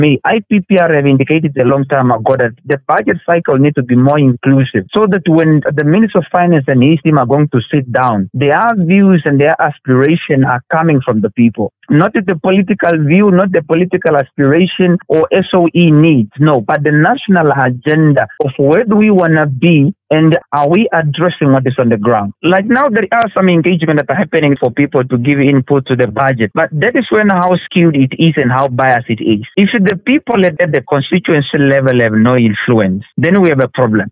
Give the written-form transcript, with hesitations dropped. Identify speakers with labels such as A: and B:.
A: IPPR have indicated a long time ago that the budget cycle needs to be more inclusive so that when the Minister of Finance and his team are going to sit down, their views and their aspiration are coming from the people. Not the political view, not the political aspiration or SOE needs, no, but the national agenda of where do we want to be and are we addressing what is on the ground? Like now there are some engagement that are happening for people to give input to the budget, but that is when how skewed it is and how biased it is. If the people at the constituency level have no influence, then we have a problem.